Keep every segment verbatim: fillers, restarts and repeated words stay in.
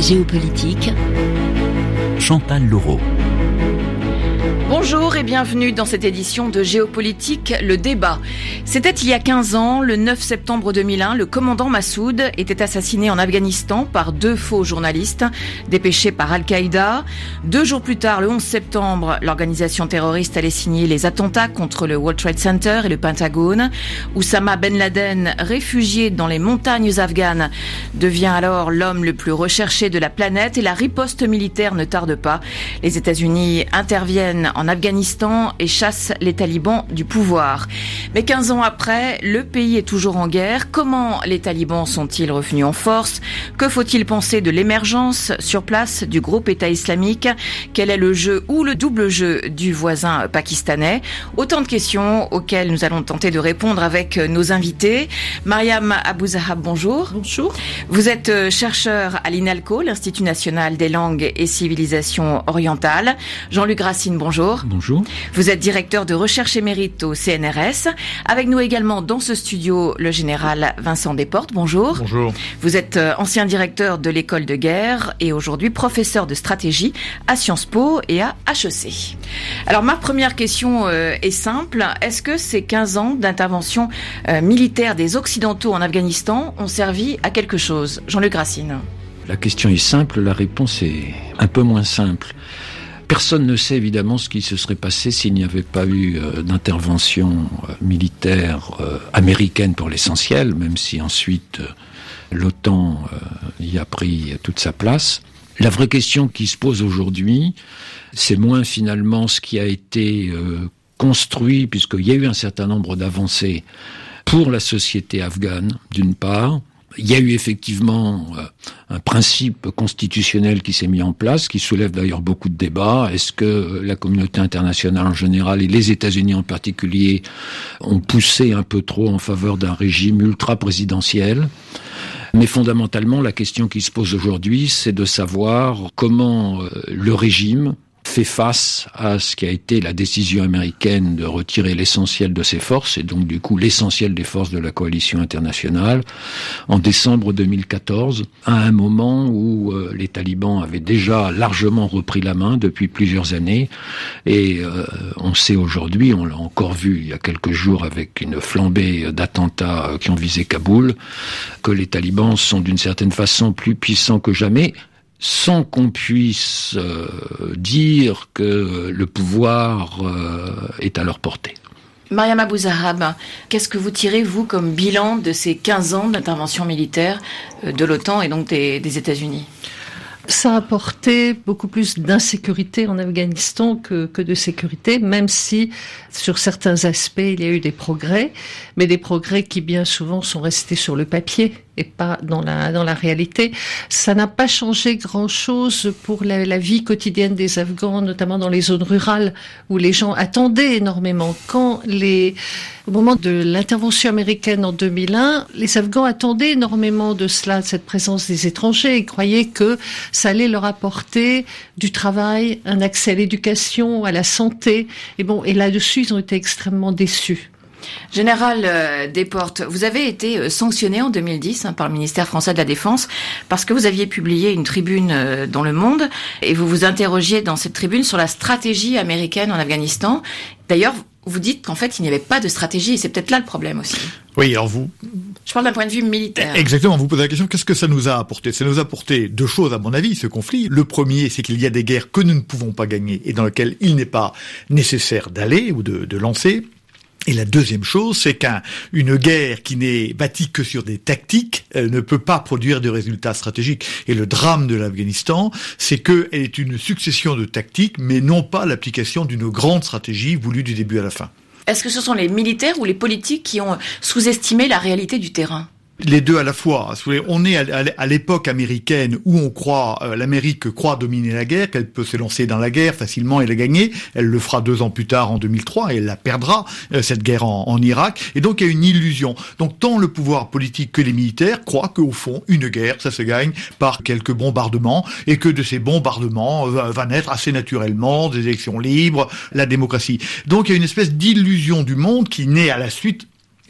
Géopolitique, Chantal Laureau. Bonjour et bienvenue dans cette édition de Géopolitique, le débat. C'était il y a quinze ans, le neuf septembre deux mille un, le commandant Massoud était assassiné en Afghanistan par deux faux journalistes dépêchés par Al-Qaïda. Deux jours plus tard, le onze septembre, l'organisation terroriste allait signer les attentats contre le World Trade Center et le Pentagone. Oussama Ben Laden, réfugié dans les montagnes afghanes, devient alors l'homme le plus recherché de la planète et la riposte militaire ne tarde pas. Les États-Unis interviennent en Afghanistan et chasse les talibans du pouvoir. Mais quinze ans après, le pays est toujours en guerre. Comment les talibans sont-ils revenus en force ? Que faut-il penser de l'émergence sur place du groupe État islamique ? Quel est le jeu ou le double jeu du voisin pakistanais ? Autant de questions auxquelles nous allons tenter de répondre avec nos invités. Mariam Abouzahab, bonjour. Bonjour. Vous êtes chercheur à l'INALCO, l'Institut national des langues et civilisations orientales. Jean-Luc Racine, bonjour. Bonjour. Vous êtes directeur de recherche émérite au C N R S. Avec nous également dans ce studio, le général Vincent Desportes. Bonjour. Bonjour. Vous êtes ancien directeur de l'école de guerre et aujourd'hui professeur de stratégie à Sciences Po et à H E C. Alors ma première question euh, est simple. Est-ce que ces quinze ans d'intervention euh, militaire des Occidentaux en Afghanistan ont servi à quelque chose ? Jean-Luc Racine. La question est simple, la réponse est un peu moins simple. Personne ne sait évidemment ce qui se serait passé s'il n'y avait pas eu euh, d'intervention euh, militaire euh, américaine pour l'essentiel, même si ensuite euh, l'OTAN euh, y a pris toute sa place. La vraie question qui se pose aujourd'hui, c'est moins finalement ce qui a été euh, construit, puisqu'il y a eu un certain nombre d'avancées pour la société afghane, d'une part. Il y a eu effectivement euh, un principe constitutionnel qui s'est mis en place, qui soulève d'ailleurs beaucoup de débats. Est-ce que la communauté internationale en général et les États-Unis en particulier ont poussé un peu trop en faveur d'un régime ultra-présidentiel ? Mais fondamentalement, la question qui se pose aujourd'hui, c'est de savoir comment euh, le régime fait face à ce qui a été la décision américaine de retirer l'essentiel de ses forces, et donc du coup l'essentiel des forces de la coalition internationale, en décembre deux mille quatorze, à un moment où euh, les talibans avaient déjà largement repris la main depuis plusieurs années, et euh, on sait aujourd'hui, on l'a encore vu il y a quelques jours avec une flambée d'attentats qui ont visé Kaboul, que les talibans sont d'une certaine façon plus puissants que jamais, sans qu'on puisse euh, dire que le pouvoir euh, est à leur portée. Mariam Abouzahab, qu'est-ce que vous tirez, vous, comme bilan de ces quinze ans d'intervention militaire de l'OTAN et donc des, des États-Unis ? Ça a apporté beaucoup plus d'insécurité en Afghanistan que, que de sécurité, même si sur certains aspects il y a eu des progrès, mais des progrès qui bien souvent sont restés sur le papier et pas dans la dans la réalité. Ça n'a pas changé grand-chose pour la, la vie quotidienne des Afghans, notamment dans les zones rurales où les gens attendaient énormément. Quand les au moment de l'intervention américaine en deux mille un, les Afghans attendaient énormément de cela, de cette présence des étrangers, et croyaient que ça allait leur apporter du travail, un accès à l'éducation, à la santé. Et bon, et là-dessus, ils ont été extrêmement déçus. Général euh, Desportes, vous avez été euh, sanctionné en deux mille dix hein, par le ministère français de la Défense parce que vous aviez publié une tribune euh, dans Le Monde et vous vous interrogiez dans cette tribune sur la stratégie américaine en Afghanistan. D'ailleurs, vous dites qu'en fait, il n'y avait pas de stratégie et c'est peut-être là le problème aussi. Oui, alors vous... Je parle d'un point de vue militaire. Exactement, vous posez la question, qu'est-ce que ça nous a apporté ? Ça nous a apporté deux choses, à mon avis, ce conflit. Le premier, c'est qu'il y a des guerres que nous ne pouvons pas gagner et dans lesquelles il n'est pas nécessaire d'aller ou de, de lancer. Et la deuxième chose, c'est qu'une guerre qui n'est bâtie que sur des tactiques euh, ne peut pas produire de résultats stratégiques. Et le drame de l'Afghanistan, c'est qu'elle est une succession de tactiques, mais non pas l'application d'une grande stratégie voulue du début à la fin. Est-ce que ce sont les militaires ou les politiques qui ont sous-estimé la réalité du terrain ? Les deux à la fois. On est à l'époque américaine où on croit, euh, l'Amérique croit dominer la guerre, qu'elle peut se lancer dans la guerre facilement et la gagner. Elle le fera deux ans plus tard, en deux mille trois, et elle la perdra, euh, cette guerre en, en Irak. Et donc il y a une illusion. Donc tant le pouvoir politique que les militaires croient qu'au fond, une guerre, ça se gagne par quelques bombardements, et que de ces bombardements euh, va naître assez naturellement des élections libres, la démocratie. Donc il y a une espèce d'illusion du monde qui naît à la suite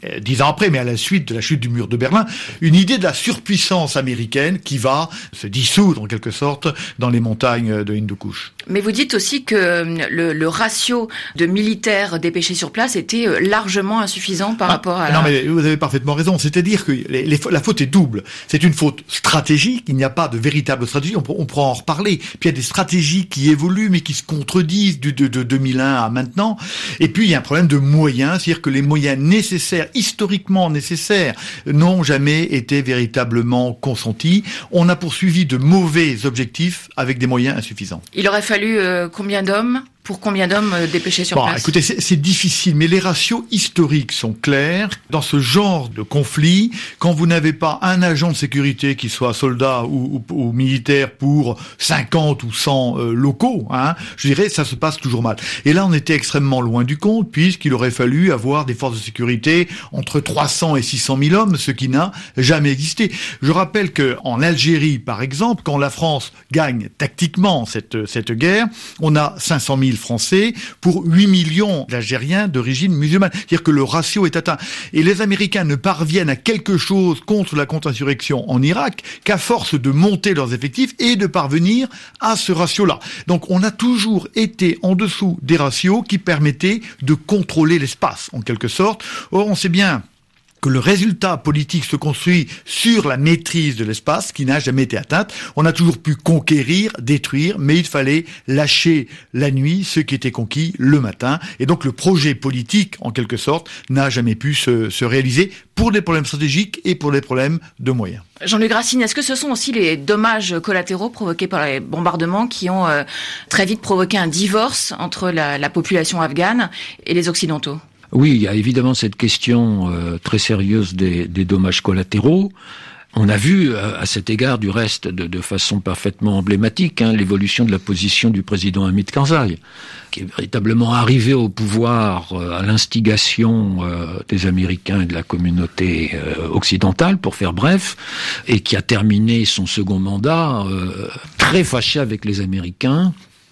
euh, dix ans après, mais à la suite de la chute du mur de Berlin, une idée de la surpuissance américaine qui va se dissoudre en quelque sorte dans les montagnes de Hindoukouch. Mais vous dites aussi que le, le ratio de militaires dépêchés sur place était largement insuffisant par ah, rapport à non, la... mais vous avez parfaitement raison. C'est-à-dire que les, les, la faute est double. C'est une faute stratégique. Il n'y a pas de véritable stratégie. On, on pourra en reparler. Puis il y a des stratégies qui évoluent, mais qui se contredisent de, de, de deux mille un à maintenant. Et puis il y a un problème de moyens. C'est-à-dire que les moyens nécessaires, historiquement nécessaires, n'ont jamais été véritablement consentis. On a poursuivi de mauvais objectifs avec des moyens insuffisants. Il aurait fallu euh, combien d'hommes pour combien d'hommes euh, dépêchés sur bon, place? Écoutez, c'est, c'est difficile, mais les ratios historiques sont clairs. Dans ce genre de conflit, quand vous n'avez pas un agent de sécurité qui soit soldat ou, ou, ou militaire pour cinquante ou cent euh, locaux, hein, je dirais, ça se passe toujours mal. Et là, on était extrêmement loin du compte, puisqu'il aurait fallu avoir des forces de sécurité entre trois cents et six cent mille hommes, ce qui n'a jamais existé. Je rappelle que en Algérie, par exemple, quand la France gagne tactiquement cette, cette guerre, on a cinq cent mille Français pour huit millions d'Algériens d'origine musulmane. C'est-à-dire que le ratio est atteint. Et les Américains ne parviennent à quelque chose contre la contre-insurrection en Irak qu'à force de monter leurs effectifs et de parvenir à ce ratio-là. Donc on a toujours été en dessous des ratios qui permettaient de contrôler l'espace, en quelque sorte. Or, on sait bien que le résultat politique se construit sur la maîtrise de l'espace qui n'a jamais été atteinte. On a toujours pu conquérir, détruire, mais il fallait lâcher la nuit ce qui était conquis le matin. Et donc le projet politique, en quelque sorte, n'a jamais pu se, se réaliser pour des problèmes stratégiques et pour des problèmes de moyens. Jean-Luc Racine, est-ce que ce sont aussi les dommages collatéraux provoqués par les bombardements qui ont euh, très vite provoqué un divorce entre la, la population afghane et les Occidentaux ? Oui, il y a évidemment cette question euh, très sérieuse des, des dommages collatéraux. On a vu euh, à cet égard, du reste, de, de façon parfaitement emblématique, hein, l'évolution de la position du président Hamid Karzai, qui est véritablement arrivé au pouvoir euh, à l'instigation euh, des Américains et de la communauté euh, occidentale, pour faire bref, et qui a terminé son second mandat euh, très fâché avec les Américains.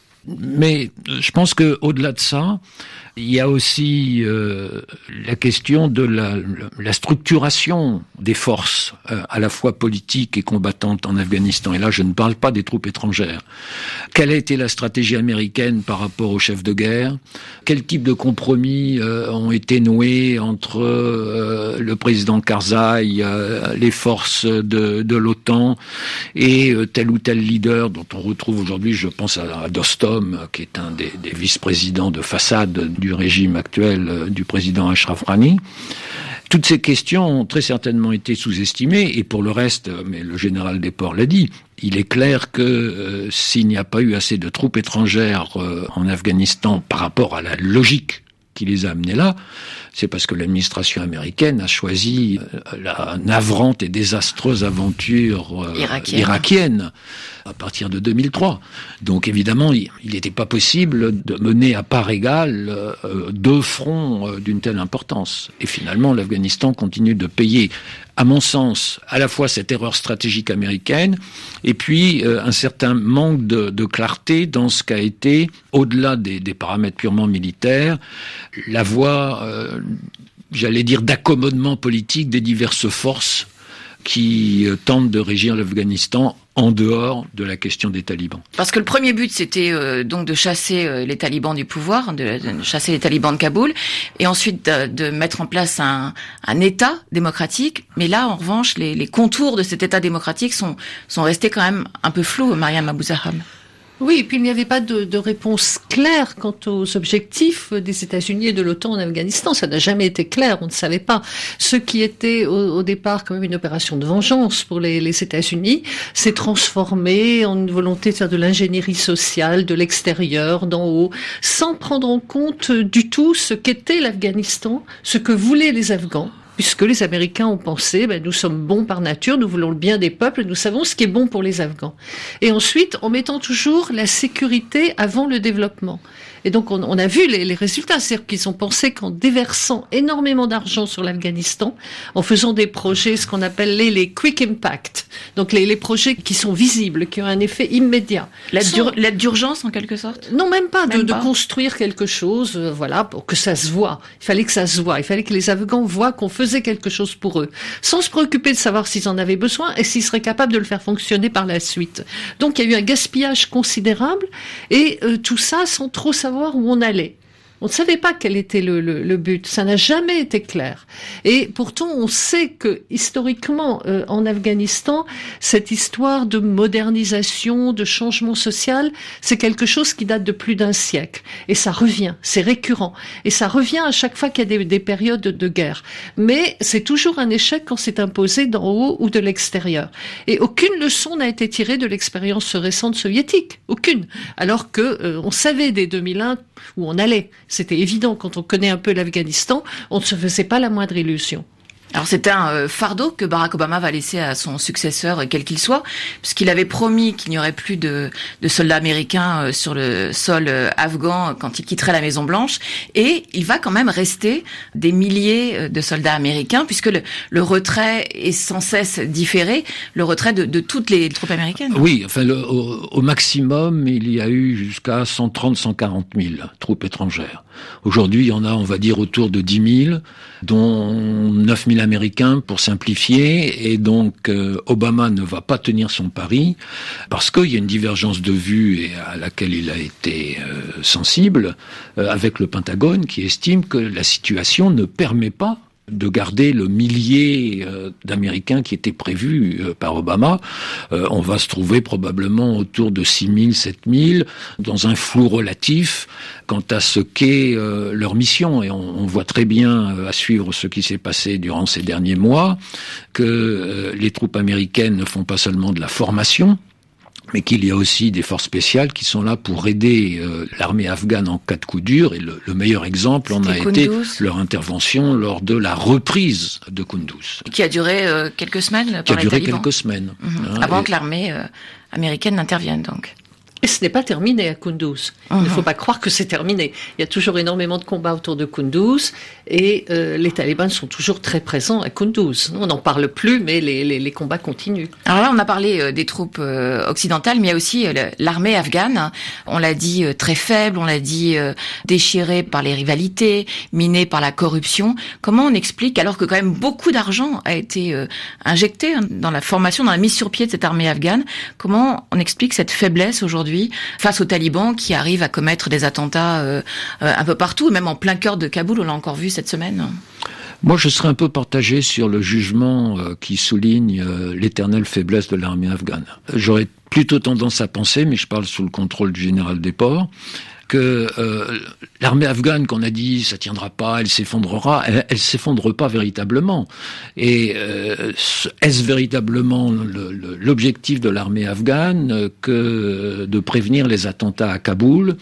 Mais je pense que au-delà de ça, il y a aussi euh, la question de la, la structuration des forces, euh, à la fois politiques et combattantes en Afghanistan. Et là, je ne parle pas des troupes étrangères. Quelle a été la stratégie américaine par rapport au chef de guerre? Quel type de compromis euh, ont été noués entre euh, le président Karzai, euh, les forces de, de l'OTAN et euh, tel ou tel leader dont on retrouve aujourd'hui, je pense à, à Dostum, qui est un des, des vice-présidents de façade du régime actuel euh, du président Ashraf Ghani. Toutes ces questions ont très certainement été sous-estimées, et pour le reste, mais le général Desport l'a dit, il est clair que euh, s'il n'y a pas eu assez de troupes étrangères euh, en Afghanistan par rapport à la logique qui les a amenés là, c'est parce que l'administration américaine a choisi euh, la navrante et désastreuse aventure euh, irakienne. irakienne à partir de deux mille trois. Donc évidemment, il n'était pas possible de mener à part égale euh, deux fronts euh, d'une telle importance. Et finalement, l'Afghanistan continue de payer, à mon sens, à la fois cette erreur stratégique américaine et puis euh, un certain manque de, de clarté dans ce qu'a été, au-delà des, des paramètres purement militaires, la voie, euh, j'allais dire, d'accommodement politique des diverses forces qui euh, tentent de régir l'Afghanistan en dehors de la question des talibans. Parce que le premier but, c'était euh, donc de chasser euh, les talibans du pouvoir, de, de chasser les talibans de Kaboul, et ensuite de, de mettre en place un, un État démocratique. Mais là, en revanche, les, les contours de cet État démocratique sont, sont restés quand même un peu flous, Mariam Abou-Zahab. Oui, et puis il n'y avait pas de, de réponse claire quant aux objectifs des États-Unis et de l'OTAN en Afghanistan. Ça n'a jamais été clair, on ne savait pas. Ce qui était au, au départ quand même une opération de vengeance pour les, les États-Unis s'est transformé en une volonté de faire de l'ingénierie sociale, de l'extérieur, d'en haut, sans prendre en compte du tout ce qu'était l'Afghanistan, ce que voulaient les Afghans. Puisque les Américains ont pensé, ben, nous sommes bons par nature, nous voulons le bien des peuples, nous savons ce qui est bon pour les Afghans. Et ensuite, en mettant toujours la sécurité avant le développement. Et donc, on, on a vu les, les résultats, c'est-à-dire qu'ils ont pensé qu'en déversant énormément d'argent sur l'Afghanistan, en faisant des projets, ce qu'on appelle les, les quick impact, Donc les, les projets qui sont visibles, qui ont un effet immédiat. L'aide, sont... d'ur- l'aide d'urgence en quelque sorte ? Non, même pas, même de, pas. de construire quelque chose, euh, voilà, pour que ça se voit. Il fallait que ça se voit. Il fallait que les Afghans voient qu'on faisait quelque chose pour eux, sans se préoccuper de savoir s'ils en avaient besoin et s'ils seraient capables de le faire fonctionner par la suite. Donc il y a eu un gaspillage considérable et euh, tout ça sans trop savoir où on allait. On ne savait pas quel était le, le, le but. Ça n'a jamais été clair. Et pourtant, on sait que historiquement, euh, en Afghanistan, cette histoire de modernisation, de changement social, c'est quelque chose qui date de plus d'un siècle. Et ça revient, c'est récurrent. Et ça revient à chaque fois qu'il y a des, des périodes de guerre. Mais c'est toujours un échec quand c'est imposé d'en haut ou de l'extérieur. Et aucune leçon n'a été tirée de l'expérience récente soviétique. Aucune. Alors que euh, on savait dès deux mille un où on allait. C'était évident, quand on connaît un peu l'Afghanistan, on ne se faisait pas la moindre illusion. Alors c'était un euh, fardeau que Barack Obama va laisser à son successeur, quel qu'il soit, puisqu'il avait promis qu'il n'y aurait plus de, de soldats américains euh, sur le sol euh, afghan quand il quitterait la Maison Blanche. Et il va quand même rester des milliers de soldats américains, puisque le, le retrait est sans cesse différé, le retrait de, de toutes les troupes américaines. Oui, enfin le, au, au maximum, il y a eu jusqu'à cent trente à cent quarante mille troupes étrangères. Aujourd'hui, il y en a, on va dire, autour de dix mille, dont neuf mille américains pour simplifier, et donc euh, Obama ne va pas tenir son pari parce qu'il y a une divergence de vue et à laquelle il a été euh, sensible euh, avec le Pentagone qui estime que la situation ne permet pas de garder le millier euh, d'Américains qui était prévu euh, par Obama. Euh, on va se trouver probablement autour de six mille, sept mille, dans un flou relatif quant à ce qu'est euh, leur mission. Et on, on voit très bien, euh, à suivre ce qui s'est passé durant ces derniers mois, que euh, les troupes américaines ne font pas seulement de la formation, mais qu'il y a aussi des forces spéciales qui sont là pour aider euh, l'armée afghane en cas de coup dur. Et le, le meilleur exemple en a été leur intervention lors de la reprise de Kunduz. Qui a duré euh, quelques semaines par Qui a les duré talibans. quelques semaines. Mmh. Hein, Avant et... que l'armée euh, américaine n'intervienne, donc. Et ce n'est pas terminé à Kunduz. Il ne faut pas croire que c'est terminé. Il y a toujours énormément de combats autour de Kunduz et euh, les talibans sont toujours très présents à Kunduz. On n'en parle plus, mais les, les, les combats continuent. Alors là, on a parlé euh, des troupes euh, occidentales, mais il y a aussi euh, l'armée afghane. On l'a dit euh, très faible, on l'a dit euh, déchirée par les rivalités, minée par la corruption. Comment on explique, alors que quand même beaucoup d'argent a été euh, injecté dans la formation, dans la mise sur pied de cette armée afghane, comment on explique cette faiblesse aujourd'hui face aux talibans qui arrivent à commettre des attentats euh, euh, un peu partout, même en plein cœur de Kaboul, on l'a encore vu cette semaine. Moi, je serais un peu partagé sur le jugement euh, qui souligne euh, l'éternelle faiblesse de l'armée afghane. J'aurais plutôt tendance à penser, mais je parle sous le contrôle du général Desport, que euh, l'armée afghane, qu'on a dit, ça tiendra pas, elle s'effondrera, elle, elle s'effondre pas véritablement. Et euh, est-ce véritablement le, le, l'objectif de l'armée afghane que de prévenir les attentats à Kaboul,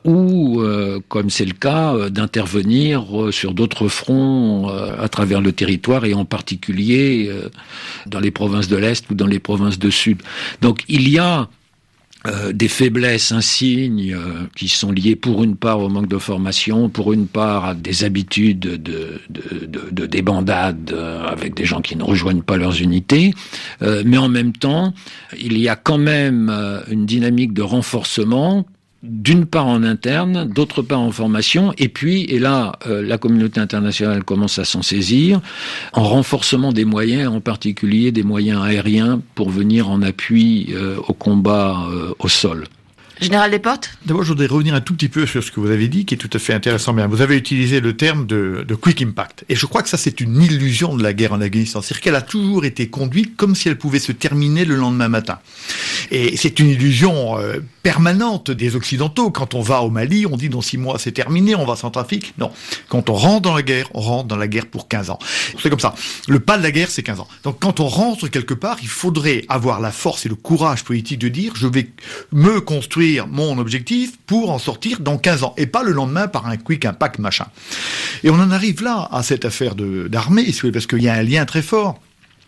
ou, euh, comme c'est le cas, euh, d'intervenir euh, sur d'autres fronts euh, à travers le territoire, et en particulier euh, dans les provinces de l'Est ou dans les provinces de Sud. Donc il y a Euh, des faiblesses insignes euh, qui sont liées pour une part au manque de formation, pour une part à des habitudes de, de, de, de débandade euh, avec des gens qui ne rejoignent pas leurs unités, euh, mais en même temps, il y a quand même euh, une dynamique de renforcement, d'une part en interne, d'autre part en formation, et puis, et là, euh, la communauté internationale commence à s'en saisir, en renforcement des moyens, en particulier des moyens aériens, pour venir en appui euh, au combat euh, au sol. Général Desportes ? D'abord, je voudrais revenir un tout petit peu sur ce que vous avez dit, qui est tout à fait intéressant. Bien, vous avez utilisé le terme de, de quick impact. Et je crois que ça, c'est une illusion de la guerre en Afghanistan. C'est-à-dire qu'elle a toujours été conduite comme si elle pouvait se terminer le lendemain matin. Et c'est une illusion euh, permanente des Occidentaux. Quand on va au Mali, on dit dans six mois, c'est terminé, on va en Centrafrique. Non. Quand on rentre dans la guerre, on rentre dans la guerre pour quinze ans. C'est comme ça. Le pas de la guerre, c'est quinze ans. Donc, quand on rentre quelque part, il faudrait avoir la force et le courage politique de dire, je vais me construire mon objectif pour en sortir dans quinze ans, et pas le lendemain par un quick impact machin. Et on en arrive là à cette affaire de, d'armée, parce qu'il y a un lien très fort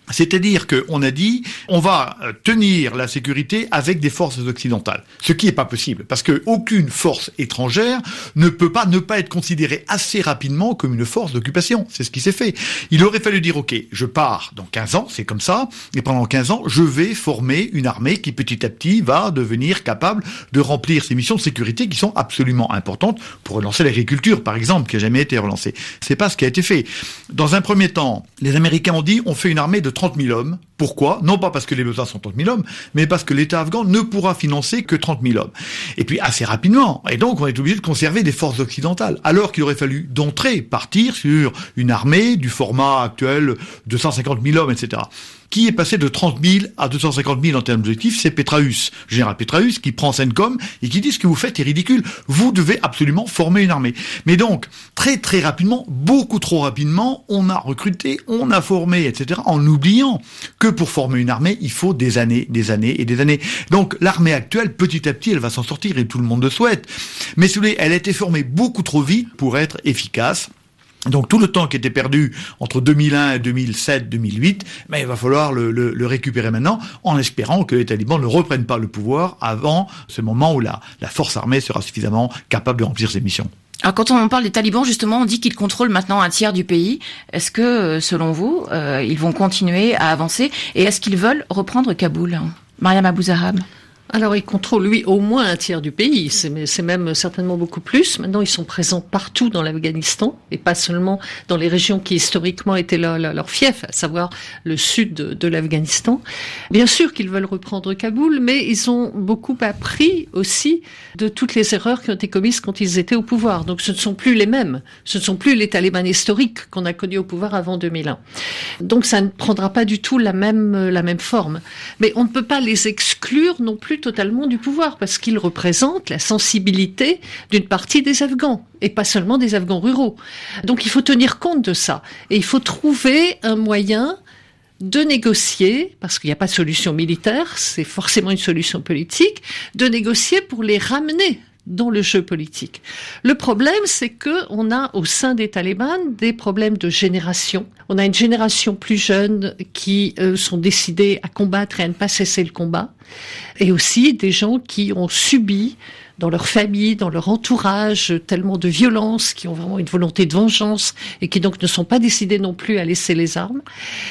C'est-à-dire qu'on a dit, on va tenir la sécurité avec des forces occidentales. Ce qui n'est pas possible, parce qu'aucune force étrangère ne peut pas ne pas être considérée assez rapidement comme une force d'occupation. C'est ce qui s'est fait. Il aurait fallu dire, ok, je pars dans quinze ans, c'est comme ça, et pendant quinze ans, je vais former une armée qui petit à petit va devenir capable de remplir ces missions de sécurité qui sont absolument importantes pour relancer l'agriculture, par exemple, qui n'a jamais été relancée. C'est pas ce qui a été fait. Dans un premier temps, les Américains ont dit, on fait une armée de trente mille hommes. Pourquoi ? Non pas parce que les besoins sont trente mille hommes, mais parce que l'État afghan ne pourra financer que trente mille hommes. Et puis assez rapidement. Et donc on est obligé de conserver des forces occidentales. Alors qu'il aurait fallu d'entrée partir sur une armée du format actuel de cent cinquante mille hommes, et cetera. Qui est passé de trente mille à deux cent cinquante mille en termes d'objectifs, c'est Petraeus, général Petraeus, qui prend CENTCOM et qui dit ce que vous faites est ridicule. Vous devez absolument former une armée. Mais donc, très très rapidement, beaucoup trop rapidement, on a recruté, on a formé, et cetera, en oubliant que pour former une armée, il faut des années, des années et des années. Donc, l'armée actuelle, petit à petit, elle va s'en sortir et tout le monde le souhaite. Mais si vous voulez, elle a été formée beaucoup trop vite pour être efficace. Donc tout le temps qui était perdu entre deux mille un et deux mille sept, deux mille huit, ben, il va falloir le, le, le récupérer maintenant, en espérant que les talibans ne reprennent pas le pouvoir avant ce moment où la, la force armée sera suffisamment capable de remplir ses missions. Alors quand on parle des talibans, justement, on dit qu'ils contrôlent maintenant un tiers du pays. Est-ce que, selon vous, euh, ils vont continuer à avancer ? Et est-ce qu'ils veulent reprendre Kaboul ? Mariam Abou-Zahab. Alors, ils contrôlent, lui, au moins un tiers du pays. C'est, c'est même certainement beaucoup plus. Maintenant, ils sont présents partout dans l'Afghanistan, et pas seulement dans les régions qui, historiquement, étaient leur, leur, leur fief, à savoir le sud de, de l'Afghanistan. Bien sûr qu'ils veulent reprendre Kaboul, mais ils ont beaucoup appris aussi de toutes les erreurs qui ont été commises quand ils étaient au pouvoir. Donc, ce ne sont plus les mêmes. Ce ne sont plus les talibans historiques qu'on a connus au pouvoir avant deux mille un. Donc, ça ne prendra pas du tout la même, la même forme. Mais on ne peut pas les exclure non plus totalement du pouvoir, parce qu'ils représentent la sensibilité d'une partie des Afghans, et pas seulement des Afghans ruraux. Donc il faut tenir compte de ça, et il faut trouver un moyen de négocier, parce qu'il n'y a pas de solution militaire, c'est forcément une solution politique, de négocier pour les ramener dans le jeu politique. Le problème, c'est que on a au sein des talibans des problèmes de génération. On a une génération plus jeune qui euh, sont décidés à combattre et à ne pas cesser le combat, et aussi des gens qui ont subi dans leur famille, dans leur entourage, tellement de violence, qui ont vraiment une volonté de vengeance et qui donc ne sont pas décidés non plus à laisser les armes.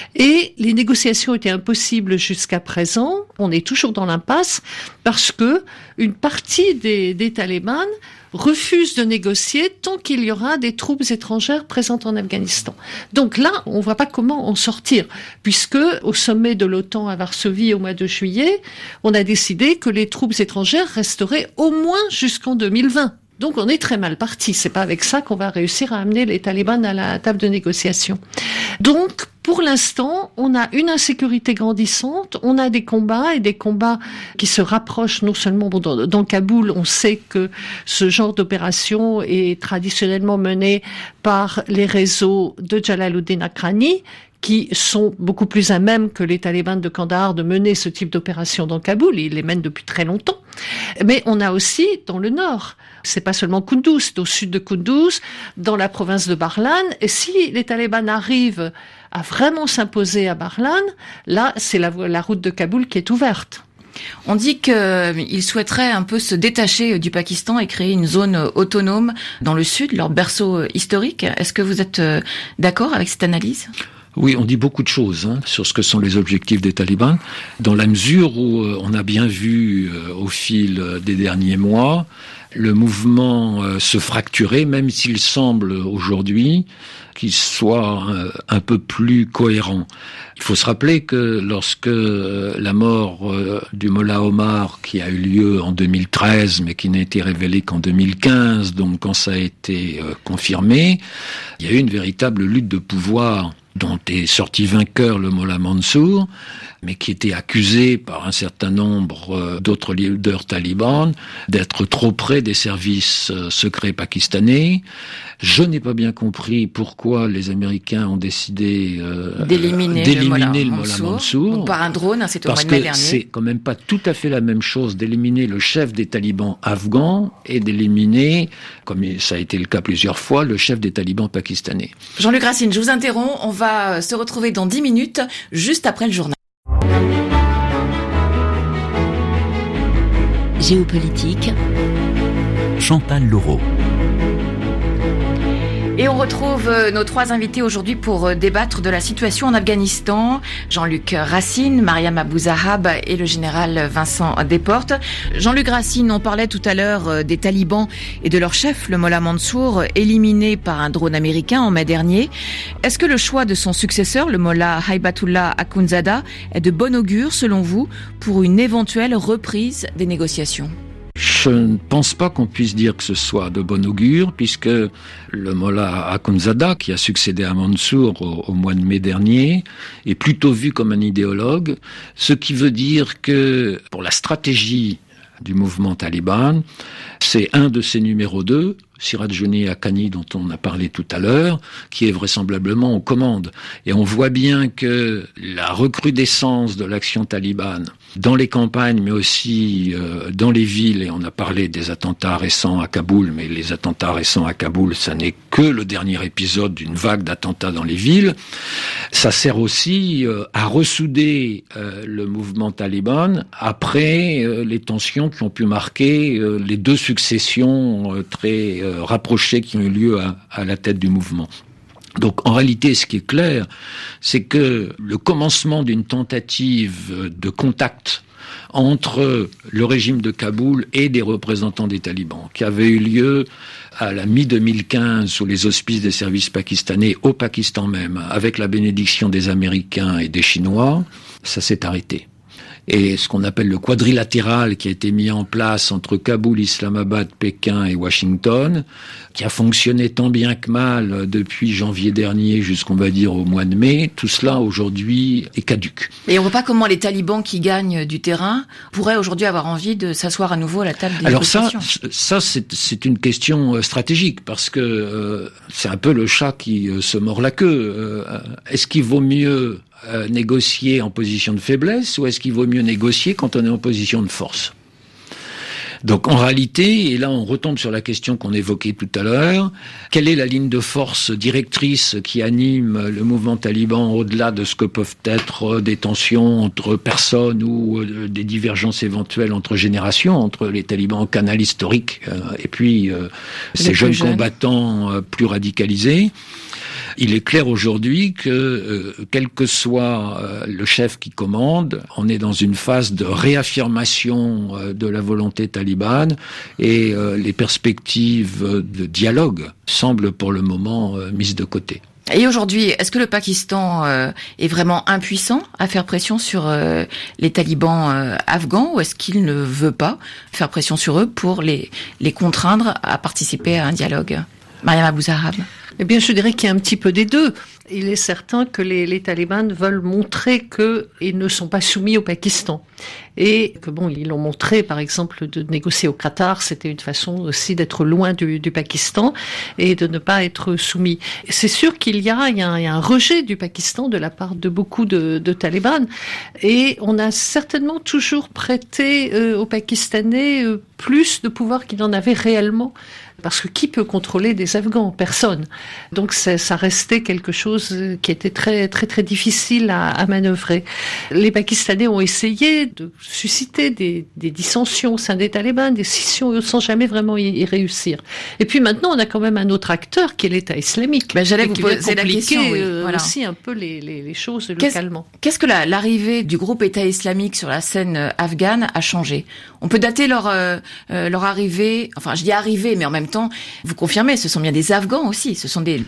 Et les négociations étaient impossibles jusqu'à présent. On est toujours dans l'impasse parce que une partie des, des talibans refuse de négocier tant qu'il y aura des troupes étrangères présentes en Afghanistan. Donc là, on ne voit pas comment en sortir, puisque au sommet de l'OTAN à Varsovie au mois de juillet, on a décidé que les troupes étrangères resteraient au moins jusqu'en deux mille vingt. Donc on est très mal parti. C'est pas avec ça qu'on va réussir à amener les talibans à la table de négociation. Donc, pour l'instant, on a une insécurité grandissante, on a des combats et des combats qui se rapprochent non seulement bon, dans, dans Kaboul, on sait que ce genre d'opération est traditionnellement mené par les réseaux de Jalaluddin Akrani, qui sont beaucoup plus à même que les talibans de Kandahar de mener ce type d'opération dans Kaboul. Ils les mènent depuis très longtemps. Mais on a aussi dans le nord, c'est pas seulement Kunduz, au sud de Kunduz, dans la province de Barlan. Et si les talibans arrivent à vraiment s'imposer à Barlan, là, c'est la, la route de Kaboul qui est ouverte. On dit qu'ils souhaiteraient un peu se détacher du Pakistan et créer une zone autonome dans le sud, leur berceau historique. Est-ce que vous êtes d'accord avec cette analyse ? Oui, on dit beaucoup de choses hein, sur ce que sont les objectifs des talibans, dans la mesure où euh, on a bien vu euh, au fil des derniers mois le mouvement euh, se fracturer, même s'il semble aujourd'hui qu'il soit euh, un peu plus cohérent. Il faut se rappeler que lorsque euh, la mort euh, du Mollah Omar, qui a eu lieu en deux mille treize, mais qui n'a été révélée qu'en deux mille quinze, donc quand ça a été euh, confirmé, il y a eu une véritable lutte de pouvoir dont est sorti vainqueur le Mollah Mansour, mais qui était accusé par un certain nombre d'autres leaders talibans d'être trop près des services secrets pakistanais. Je n'ai pas bien compris pourquoi les Américains ont décidé euh, d'éliminer, d'éliminer le le Mollah Mansour. Par un drone, hein, c'est au mois parce de mai que dernier. c'est quand même pas tout à fait la même chose d'éliminer le chef des talibans afghans et d'éliminer, comme ça a été le cas plusieurs fois, le chef des talibans pakistanais. Jean-Luc Racine, je vous interromps. On va se retrouver dans dix minutes, juste après le journal. Géopolitique. Chantal Laureau. Et on retrouve nos trois invités aujourd'hui pour débattre de la situation en Afghanistan. Jean-Luc Racine, Mariam Abou-Zahab et le général Vincent Desportes. Jean-Luc Racine, on parlait tout à l'heure des talibans et de leur chef, le Mollah Mansour, éliminé par un drone américain en mai dernier. Est-ce que le choix de son successeur, le Mollah Haibatullah Akhundzada, est de bon augure, selon vous, pour une éventuelle reprise des négociations ? Je ne pense pas qu'on puisse dire que ce soit de bon augure, puisque le Mollah Akhundzada, qui a succédé à Mansour au, au mois de mai dernier, est plutôt vu comme un idéologue, ce qui veut dire que pour la stratégie du mouvement taliban, c'est un de ses numéros deux, Sirajuni Haqqani, dont on a parlé tout à l'heure, qui est vraisemblablement aux commandes. Et on voit bien que la recrudescence de l'action talibane dans les campagnes, mais aussi euh, dans les villes, et on a parlé des attentats récents à Kaboul, mais les attentats récents à Kaboul, ça n'est que le dernier épisode d'une vague d'attentats dans les villes. Ça sert aussi euh, à ressouder euh, le mouvement taliban après euh, les tensions qui ont pu marquer euh, les deux successions euh, très euh, rapprochées qui ont eu lieu à, à la tête du mouvement. Donc en réalité, ce qui est clair, c'est que le commencement d'une tentative de contact entre le régime de Kaboul et des représentants des talibans, qui avait eu lieu à la mi-deux mille quinze sous les auspices des services pakistanais, au Pakistan même, avec la bénédiction des Américains et des Chinois, ça s'est arrêté. Et ce qu'on appelle le quadrilatéral qui a été mis en place entre Kaboul, Islamabad, Pékin et Washington, qui a fonctionné tant bien que mal depuis janvier dernier jusqu'on va dire au mois de mai, tout cela aujourd'hui est caduc. Et on ne voit pas comment les talibans qui gagnent du terrain pourraient aujourd'hui avoir envie de s'asseoir à nouveau à la table des Alors ça, négociations. ça c'est, c'est une question stratégique parce que euh, c'est un peu le chat qui euh, se mord la queue. Euh, est-ce qu'il vaut mieux Euh, négocier en position de faiblesse ou est-ce qu'il vaut mieux négocier quand on est en position de force ? Donc en réalité, et là on retombe sur la question qu'on évoquait tout à l'heure, quelle est la ligne de force directrice qui anime le mouvement taliban au-delà de ce que peuvent être des tensions entre personnes ou euh, des divergences éventuelles entre générations, entre les talibans en canal historique euh, et puis euh, ces jeunes, jeunes combattants euh, plus radicalisés. Il est clair aujourd'hui que, euh, quel que soit euh, le chef qui commande, on est dans une phase de réaffirmation euh, de la volonté talibane et euh, les perspectives de dialogue semblent pour le moment euh, mises de côté. Et aujourd'hui, est-ce que le Pakistan euh, est vraiment impuissant à faire pression sur euh, les talibans euh, afghans ou est-ce qu'il ne veut pas faire pression sur eux pour les, les contraindre à participer à un dialogue ? Mariam Abou-Zahab. Eh bien, je dirais qu'il y a un petit peu des deux. Il est certain que les, les talibans veulent montrer qu'ils ne sont pas soumis au Pakistan. Et que bon, ils l'ont montré, par exemple, de négocier au Qatar, c'était une façon aussi d'être loin du, du Pakistan et de ne pas être soumis. C'est sûr qu'il y a, il y a, un, il y a un rejet du Pakistan de la part de beaucoup de, de talibans. Et on a certainement toujours prêté euh, aux Pakistanais euh, plus de pouvoir qu'il en avait réellement. Parce que qui peut contrôler des Afghans ? Personne. Donc ça, ça restait quelque chose qui était très très très difficile à, à manœuvrer. Les Pakistanais ont essayé de susciter des, des dissensions au sein des talibans, des scissions, sans jamais vraiment y, y réussir. Et puis maintenant, on a quand même un autre acteur qui est l'État islamique. Ben, j'allais vous qui poser la question. Oui, euh, voilà. aussi un peu les, les, les choses Qu'est-ce, localement. Qu'est-ce que la, l'arrivée du groupe État islamique sur la scène afghane a changé ? On peut dater leur euh, leur arrivée. Enfin, je dis arrivée, mais en même temps, vous confirmez, ce sont bien des Afghans aussi. Ce sont des, des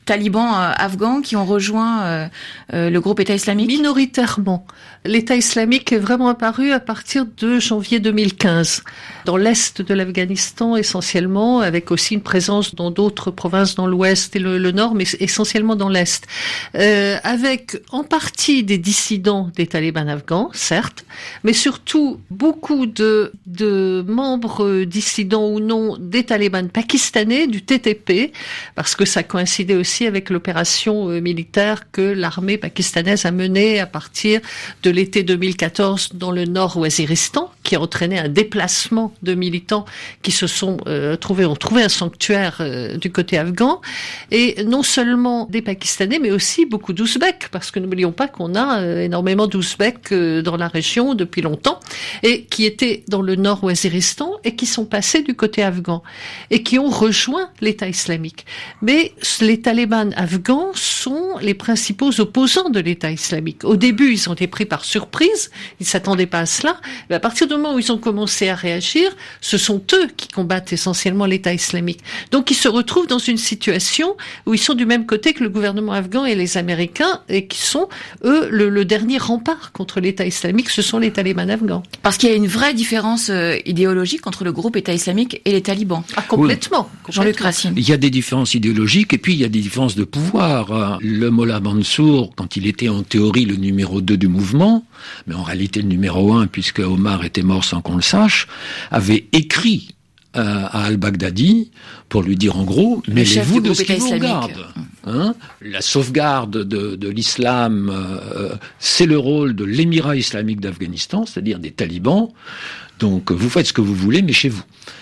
talibans euh, afghans qui ont rejoint euh, euh, le groupe État islamique? Minoritairement. L'État islamique est vraiment apparu à partir de janvier deux mille quinze, dans l'est de l'Afghanistan essentiellement, avec aussi une présence dans d'autres provinces dans l'ouest et le, le nord, mais essentiellement dans l'est, euh, avec en partie des dissidents des talibans afghans, certes, mais surtout beaucoup de, de membres dissidents ou non des talibans pakistanais, du T T P, parce que ça coïncidait aussi avec l'opération euh, militaire que l'armée pakistanaise a menée à partir de l'été deux mille quatorze dans le nord-Waziristan, qui a entraîné un déplacement de militants qui se sont euh, trouvés, ont trouvé un sanctuaire euh, du côté afghan, et non seulement des Pakistanais, mais aussi beaucoup d'Ouzbeks, parce que n'oublions pas qu'on a euh, énormément d'Ouzbeks euh, dans la région depuis longtemps, et qui étaient dans le nord-Waziristan, et qui sont passés du côté afghan, et qui ont rejoint l'État islamique. Mais les talibans afghans sont les principaux opposants de l'État islamique. Au début, ils ont été pris par surprise, ils ne s'attendaient pas à cela, mais à partir du moment où ils ont commencé à réagir, ce sont eux qui combattent essentiellement l'État islamique. Donc ils se retrouvent dans une situation où ils sont du même côté que le gouvernement afghan et les Américains, et qui sont, eux, le, le dernier rempart contre l'État islamique, ce sont les talibans afghans. Parce qu'il y a une vraie différence euh, idéologique entre le groupe État islamique et les talibans. Ah, complètement. Oui. Jean-Luc Racine. Il y a des différences idéologiques, et puis il y a des différences de pouvoir. Le Mollah Mansour, quand il était en théorie le numéro deux du mouvement, mais en réalité le numéro un, puisque Omar était mort sans qu'on le sache, avait écrit euh, à al-Baghdadi pour lui dire en gros, mêlez-vous de ce qui vous regarde. Hein, la sauvegarde de, de l'islam, euh, c'est le rôle de l'émirat islamique d'Afghanistan, c'est-à-dire des talibans. Donc vous faites ce que vous voulez, mais chez vous.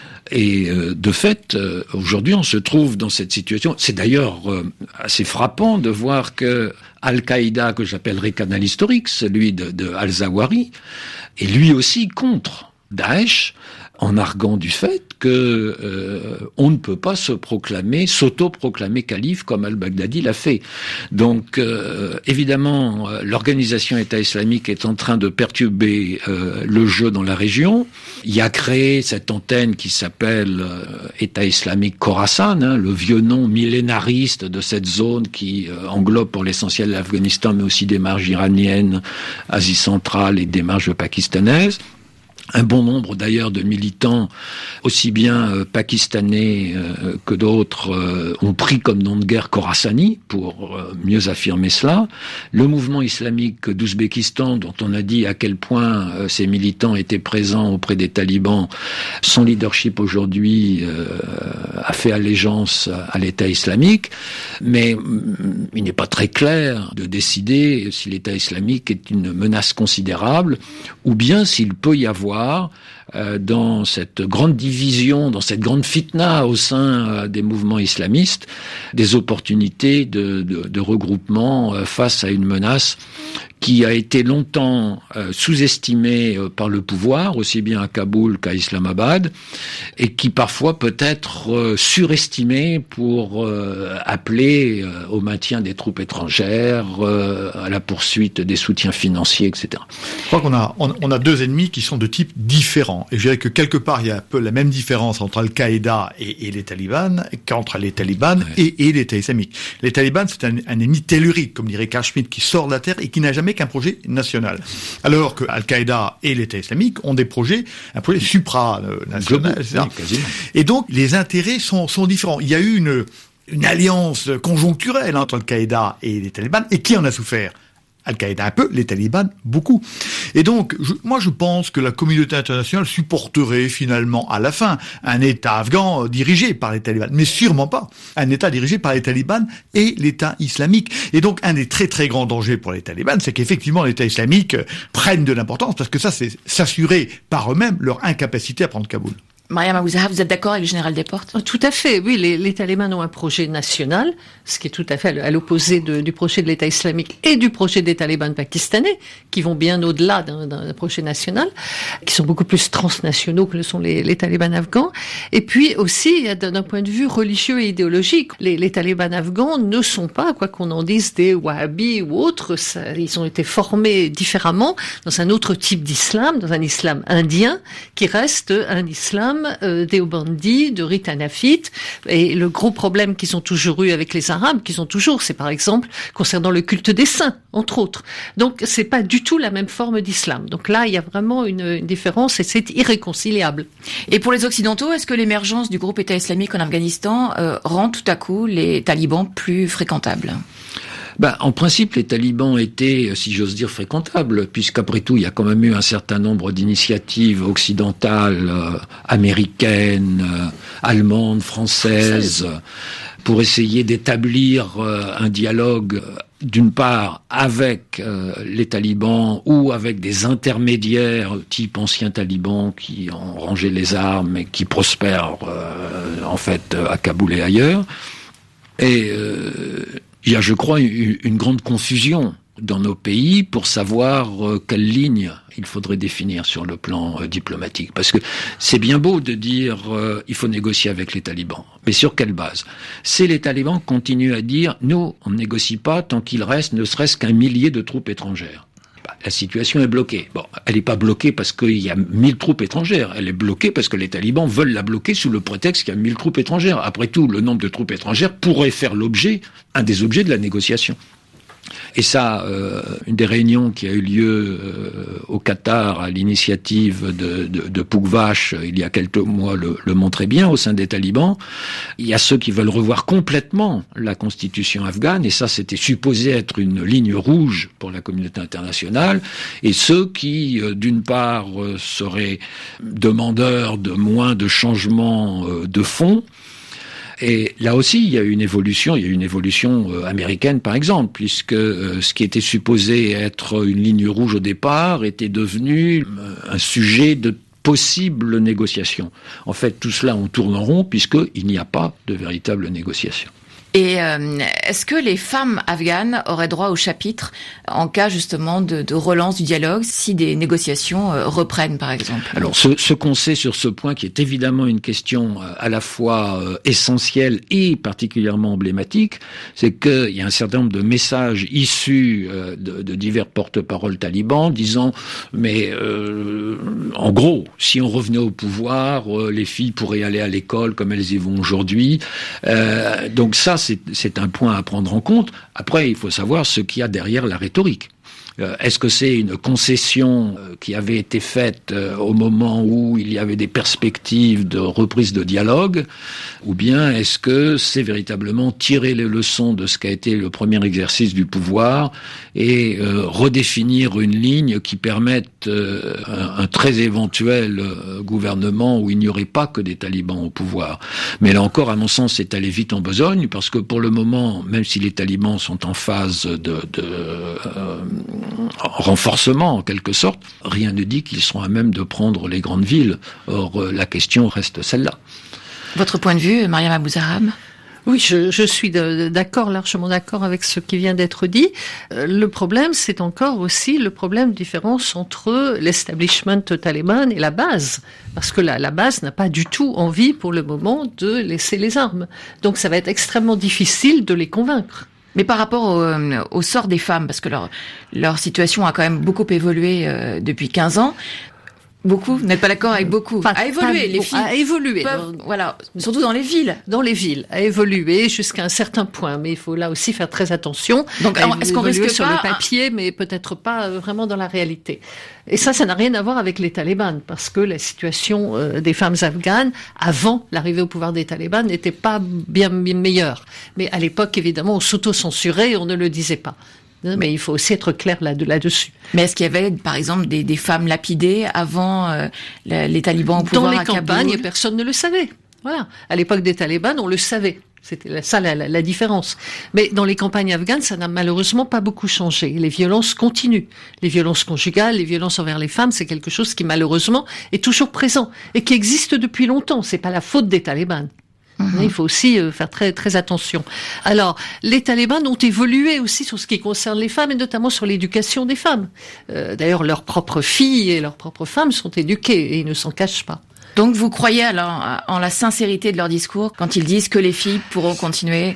Et euh, de fait, euh, aujourd'hui, on se trouve dans cette situation. C'est d'ailleurs euh, assez frappant de voir que Al-Qaïda, que j'appellerais canal historique, celui de, de Al-Zawahiri, est lui aussi contre Daesh, en arguant du fait que euh, on ne peut pas se proclamer, s'auto-proclamer calife comme al-Baghdadi l'a fait. Donc, euh, évidemment, l'organisation État islamique est en train de perturber euh, le jeu dans la région. Il y a créé cette antenne qui s'appelle euh, État islamique Khorasan, hein, le vieux nom millénariste de cette zone qui euh, englobe pour l'essentiel l'Afghanistan, mais aussi des marges iraniennes, Asie centrale et des marges pakistanaises. Un bon nombre d'ailleurs de militants, aussi bien euh, pakistanais euh, que d'autres, euh, ont pris comme nom de guerre Khorasani pour euh, mieux affirmer cela. Le mouvement islamique d'Ouzbékistan, dont on a dit à quel point euh, ces militants étaient présents auprès des talibans, son leadership aujourd'hui euh, a fait allégeance à l'État islamique, mais mm, il n'est pas très clair de décider si l'État islamique est une menace considérable ou bien s'il peut y avoir Euh, dans cette grande division, dans cette grande fitna au sein euh, des mouvements islamistes, des opportunités de, de, de regroupement euh, face à une menace qui a été longtemps euh, sous-estimée euh, par le pouvoir, aussi bien à Kaboul qu'à Islamabad, et qui parfois peut être euh, surestimée pour euh, appeler euh, au maintien des troupes étrangères, euh, à la poursuite des soutiens financiers, et cetera. Je crois qu'on a, on, on a deux ennemis qui sont de type différent. Et je dirais que quelque part, il y a un peu la même différence entre Al-Qaïda et, et les talibans qu'entre les talibans ouais. et, et l'État islamique. Les talibans, c'est un, un ennemi tellurique, comme dirait Carl Schmitt, qui sort de la terre et qui n'a jamais qu'un projet national. Alors que Al-Qaïda et l'État islamique ont des projets, un projet supranational, et cetera. Oui, et donc, les intérêts sont, sont différents. Il y a eu une, une alliance conjoncturelle entre Al-Qaïda et les talibans, et qui en a souffert? Al-Qaïda un peu, les talibans beaucoup. Et donc, je, moi je pense que la communauté internationale supporterait finalement à la fin un État afghan dirigé par les talibans, mais sûrement pas un État dirigé par les talibans et l'État islamique. Et donc, un des très très grands dangers pour les talibans, c'est qu'effectivement l'État islamique prenne de l'importance, parce que ça c'est s'assurer par eux-mêmes leur incapacité à prendre Kaboul. Mariam Abouzaha, vous êtes d'accord avec le général Desportes? Tout à fait, oui. Les, les talibans ont un projet national, ce qui est tout à fait à l'opposé de, du projet de l'État islamique et du projet des talibans pakistanais, qui vont bien au-delà d'un, d'un projet national, qui sont beaucoup plus transnationaux que le sont les, les talibans afghans. Et puis aussi, d'un point de vue religieux et idéologique, les, les talibans afghans ne sont pas, quoi qu'on en dise, des wahhabis ou autres. Ça, ils ont été formés différemment dans un autre type d'islam, dans un islam indien, qui reste un islam imams, euh, déobandis, de rite hanafite. Et le gros problème qu'ils ont toujours eu avec les Arabes, qu'ils ont toujours, c'est par exemple concernant le culte des saints, entre autres. Donc c'est pas du tout la même forme d'islam. Donc là, il y a vraiment une, une différence et c'est irréconciliable. Et pour les Occidentaux, est-ce que l'émergence du groupe État islamique en Afghanistan euh, rend tout à coup les talibans plus fréquentables ? Ben, en principe, les talibans étaient, si j'ose dire, fréquentables, puisqu'après tout, il y a quand même eu un certain nombre d'initiatives occidentales, euh, américaines, euh, allemandes, françaises, pour essayer d'établir euh, un dialogue, euh, d'une part, avec euh, les talibans ou avec des intermédiaires type anciens talibans qui ont rangé les armes et qui prospèrent, euh, en fait, à Kaboul et ailleurs. Et... Euh, Il y a, je crois, une, une grande confusion dans nos pays pour savoir euh, quelle ligne il faudrait définir sur le plan euh, diplomatique. Parce que c'est bien beau de dire euh, il faut négocier avec les talibans. Mais sur quelle base ? Si les talibans continuent à dire nous, on ne négocie pas tant qu'il reste ne serait-ce qu'un millier de troupes étrangères. La situation est bloquée. Bon, elle n'est pas bloquée parce qu'il y a mille troupes étrangères. Elle est bloquée parce que les talibans veulent la bloquer sous le prétexte qu'il y a mille troupes étrangères. Après tout, le nombre de troupes étrangères pourrait faire l'objet, un des objets de la négociation. Et ça, euh, une des réunions qui a eu lieu euh, au Qatar à l'initiative de, de, de Pougvache il y a quelques mois le, le montrait bien au sein des talibans. Il y a ceux qui veulent revoir complètement la constitution afghane, et ça c'était supposé être une ligne rouge pour la communauté internationale, et ceux qui, euh, d'une part, euh, seraient demandeurs de moins de changements euh, de fond. Et là aussi, il y a eu une évolution, il y a eu une évolution euh, américaine par exemple, puisque euh, ce qui était supposé être une ligne rouge au départ était devenu euh, un sujet de possible négociation. En fait, tout cela, on tourne en rond puisqu'il n'y a pas de véritable négociation. Et euh, est-ce que les femmes afghanes auraient droit au chapitre en cas justement de, de relance du dialogue si des négociations euh, reprennent par exemple ? Alors ce, ce qu'on sait sur ce point, qui est évidemment une question euh, à la fois euh, essentielle et particulièrement emblématique, c'est qu'il y a un certain nombre de messages issus euh, de, de divers porte-paroles talibans disant mais euh, en gros, si on revenait au pouvoir, euh, les filles pourraient aller à l'école comme elles y vont aujourd'hui. Euh, donc ça, C'est, c'est un point à prendre en compte. Après, il faut savoir ce qu'il y a derrière la rhétorique. Euh, est-ce que c'est une concession euh, qui avait été faite euh, au moment où il y avait des perspectives de reprise de dialogue, ou bien est-ce que c'est véritablement tirer les leçons de ce qu'a été le premier exercice du pouvoir et euh, redéfinir une ligne qui permette euh, un, un très éventuel euh, gouvernement où il n'y aurait pas que des talibans au pouvoir. Mais là encore, à mon sens, c'est aller vite en besogne, parce que pour le moment, même si les talibans sont en phase de... de euh, renforcement en quelque sorte, rien ne dit qu'ils seront à même de prendre les grandes villes. Or, euh, la question reste celle-là. Votre point de vue, Mariam Abou-Zaram ? Oui, je, je suis de, d'accord, largement d'accord avec ce qui vient d'être dit. Euh, le problème, c'est encore aussi le problème de différence entre l'establishment taliban et la base. Parce que la, la base n'a pas du tout envie, pour le moment, de laisser les armes. Donc ça va être extrêmement difficile de les convaincre. Mais par rapport au, au sort des femmes, parce que leur, leur situation a quand même beaucoup évolué euh, depuis quinze ans. Beaucoup, vous n'êtes pas d'accord avec beaucoup. Pas, à évoluer, pas, les filles. À évoluer. Peuvent, voilà, surtout dans les villes. Dans les villes, à évoluer jusqu'à un certain point. Mais il faut là aussi faire très attention. Donc, à est-ce qu'on risque sur pas le papier, mais peut-être pas vraiment dans la réalité. Et ça, ça n'a rien à voir avec les talibans, parce que la situation euh, des femmes afghanes, avant l'arrivée au pouvoir des talibans, n'était pas bien, bien meilleure. Mais à l'époque, évidemment, on s'auto-censurait et on ne le disait pas. Mais il faut aussi être clair là, de, là-dessus. Mais est-ce qu'il y avait, par exemple, des, des femmes lapidées avant euh, les, les talibans au pouvoir à Kaboul ? Dans les campagnes, personne ne le savait. Voilà. À l'époque des talibans, on le savait. C'était ça la, la, la différence. Mais dans les campagnes afghanes, ça n'a malheureusement pas beaucoup changé. Les violences continuent. Les violences conjugales, les violences envers les femmes, c'est quelque chose qui malheureusement est toujours présent et qui existe depuis longtemps. C'est pas la faute des talibans. Mmh. Il faut aussi faire très très attention. Alors, les talibans ont évolué aussi sur ce qui concerne les femmes et notamment sur l'éducation des femmes. Euh, d'ailleurs, leurs propres filles et leurs propres femmes sont éduquées et ils ne s'en cachent pas. Donc, vous croyez alors en la sincérité de leur discours quand ils disent que les filles pourront continuer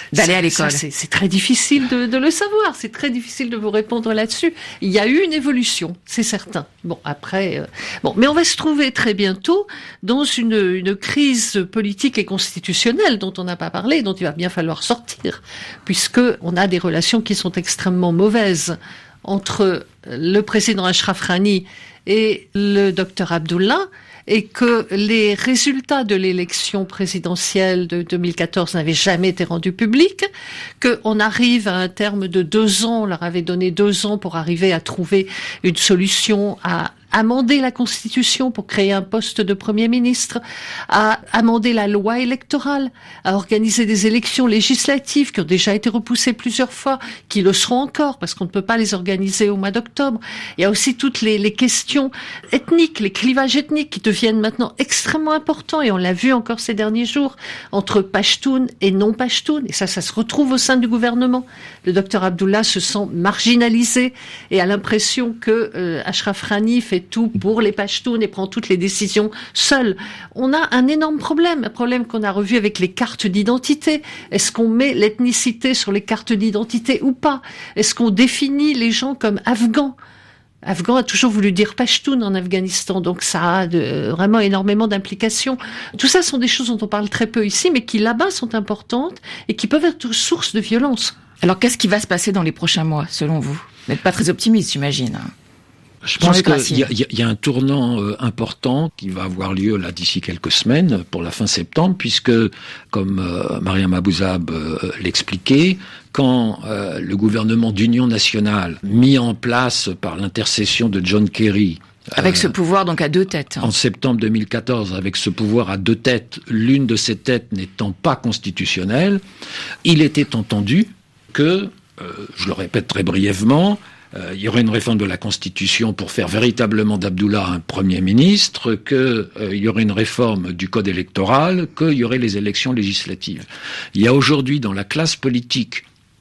d'aller à l'école. Ça, c'est, c'est très difficile de, de le savoir. C'est très difficile de vous répondre là-dessus. Il y a eu une évolution, c'est certain. Bon, après, euh, bon, mais on va se trouver très bientôt dans une, une crise politique et constitutionnelle dont on n'a pas parlé, dont il va bien falloir sortir, puisque on a des relations qui sont extrêmement mauvaises entre le président Ashraf Ghani et le docteur Abdullah, et que les résultats de l'élection présidentielle de deux mille quatorze n'avaient jamais été rendus publics, qu'on arrive à un terme de deux ans, on leur avait donné deux ans pour arriver à trouver une solution, à amender la Constitution pour créer un poste de Premier ministre, à amender la loi électorale, à organiser des élections législatives qui ont déjà été repoussées plusieurs fois, qui le seront encore parce qu'on ne peut pas les organiser au mois d'octobre. Il y a aussi toutes les, les questions ethniques, les clivages ethniques qui deviennent maintenant extrêmement importants, et on l'a vu encore ces derniers jours, entre Pashtun et non-Pashtun, et ça, ça se retrouve au sein du gouvernement. Le docteur Abdullah se sent marginalisé et a l'impression que euh, Ashraf Ghani fait tout pour les Pashtuns et prend toutes les décisions seul. On a un énorme problème, un problème qu'on a revu avec les cartes d'identité. Est-ce qu'on met l'ethnicité sur les cartes d'identité ou pas? Est-ce qu'on définit les gens comme afghans? Afghan a toujours voulu dire Pashtun en Afghanistan, donc ça a de, vraiment énormément d'implications. Tout ça sont des choses dont on parle très peu ici, mais qui là-bas sont importantes et qui peuvent être source de violence. Alors qu'est-ce qui va se passer dans les prochains mois, selon vous? Vous n'êtes pas très optimiste, j'imagine. Je pense qu'il y, y, y a un tournant euh, important qui va avoir lieu là d'ici quelques semaines, pour la fin septembre, puisque, comme euh, Mariam Abou-Zab euh, l'expliquait, quand euh, le gouvernement d'union nationale, mis en place par l'intercession de John Kerry, avec euh, ce pouvoir donc à deux têtes, en septembre deux mille quatorze, avec ce pouvoir à deux têtes, l'une de ces têtes n'étant pas constitutionnelle, il était entendu que, euh, je le répète très brièvement, Euh, il y aurait une réforme de la Constitution pour faire véritablement d'Abdullah un Premier ministre, qu'il euh, y aurait une réforme du code électoral, qu'il y aurait les élections législatives. Il y a aujourd'hui dans la classe politique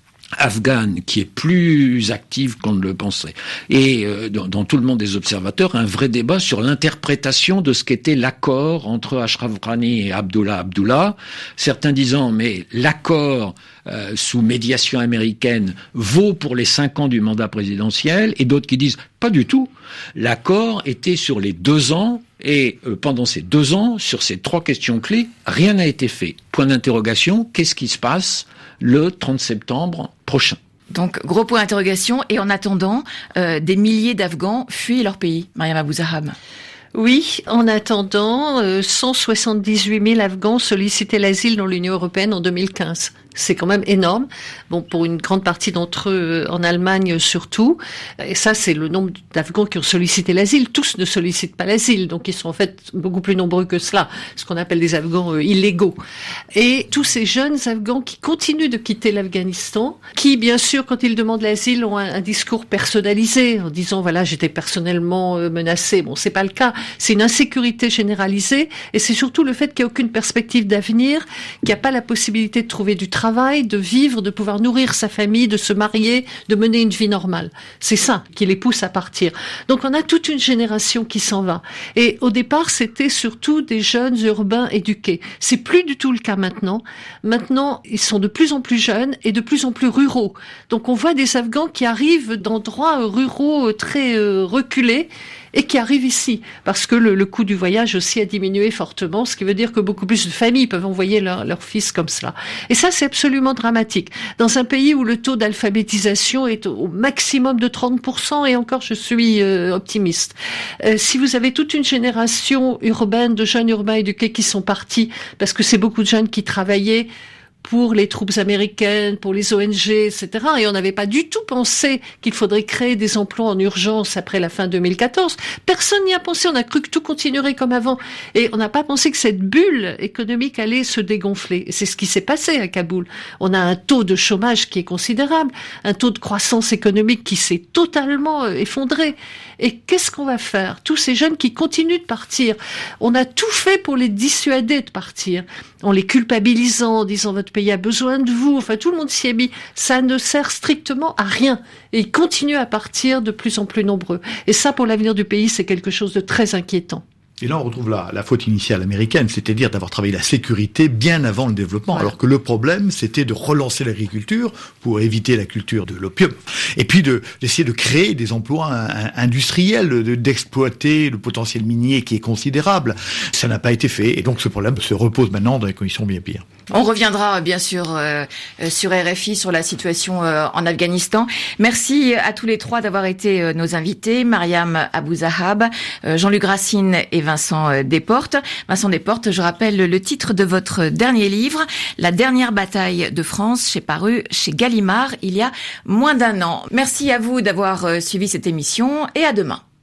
afghane qui est plus active qu'on ne le pensait, et euh, dans, dans tout le monde des observateurs, un vrai débat sur l'interprétation de ce qu'était l'accord entre Ashraf Ghani et Abdullah Abdullah. Certains disant mais l'accord euh, sous médiation américaine vaut pour les cinq ans du mandat présidentiel, et d'autres qui disent pas du tout. L'accord était sur les deux ans, et euh, pendant ces deux ans, sur ces trois questions clés, rien n'a été fait. Point d'interrogation, qu'est-ce qui se passe le trente septembre prochain? Donc, gros point d'interrogation. Et en attendant, euh, des milliers d'Afghans fuient leur pays. Mariam Abou-Zahab. Oui, en attendant, euh, cent soixante-dix-huit mille Afghans sollicitaient l'asile dans l'Union européenne en deux mille quinze. C'est quand même énorme. Bon, pour une grande partie d'entre eux, en Allemagne surtout. Et ça, c'est le nombre d'Afghans qui ont sollicité l'asile. Tous ne sollicitent pas l'asile, donc ils sont en fait beaucoup plus nombreux que cela, ce qu'on appelle des Afghans euh, illégaux. Et tous ces jeunes Afghans qui continuent de quitter l'Afghanistan, qui, bien sûr, quand ils demandent l'asile, ont un, un discours personnalisé, en disant, voilà, j'étais personnellement euh, menacé. Bon, c'est pas le cas. C'est une insécurité généralisée, et c'est surtout le fait qu'il n'y a aucune perspective d'avenir, qu'il n'y a pas la possibilité de trouver du travail, de vivre, de pouvoir nourrir sa famille, de se marier, de mener une vie normale. C'est ça qui les pousse à partir. Donc on a toute une génération qui s'en va. Et au départ, c'était surtout des jeunes urbains éduqués. C'est plus du tout le cas maintenant. Maintenant, ils sont de plus en plus jeunes et de plus en plus ruraux. Donc on voit des Afghans qui arrivent d'endroits ruraux très euh, reculés, et qui arrivent ici, parce que le, le coût du voyage aussi a diminué fortement, ce qui veut dire que beaucoup plus de familles peuvent envoyer leurs leur fils comme cela. Et ça, c'est absolument dramatique. Dans un pays où le taux d'alphabétisation est au maximum de trente pour cent, et encore, je suis euh, optimiste. Euh, si vous avez toute une génération urbaine, de jeunes urbains éduqués qui sont partis, parce que c'est beaucoup de jeunes qui travaillaient pour les troupes américaines, pour les O N G, et cetera. Et on n'avait pas du tout pensé qu'il faudrait créer des emplois en urgence après la fin deux mille quatorze. Personne n'y a pensé. On a cru que tout continuerait comme avant. Et on n'a pas pensé que cette bulle économique allait se dégonfler. Et c'est ce qui s'est passé à Kaboul. On a un taux de chômage qui est considérable, un taux de croissance économique qui s'est totalement effondré. Et qu'est-ce qu'on va faire? Tous ces jeunes qui continuent de partir. On a tout fait pour les dissuader de partir, en les culpabilisant, en disant votre pays a besoin de vous. Enfin, tout le monde s'y est mis. Ça ne sert strictement à rien. Et ils continuent à partir de plus en plus nombreux. Et ça, pour l'avenir du pays, c'est quelque chose de très inquiétant. Et là, on retrouve la, la faute initiale américaine, c'est-à-dire d'avoir travaillé la sécurité bien avant le développement, voilà. Alors que le problème, c'était de relancer l'agriculture pour éviter la culture de l'opium, et puis de, d'essayer de créer des emplois industriels, de, d'exploiter le potentiel minier qui est considérable. Ça n'a pas été fait, et donc ce problème se repose maintenant dans des conditions bien pires. On reviendra bien sûr euh, sur R F I, sur la situation euh, en Afghanistan. Merci à tous les trois d'avoir été euh, nos invités, Mariam Abouzahab, euh, Jean-Luc Racine et Vincent Desportes. Vincent Desportes, je rappelle le titre de votre dernier livre, La dernière bataille de France, chez paru chez Gallimard il y a moins d'un an. Merci à vous d'avoir suivi cette émission et à demain.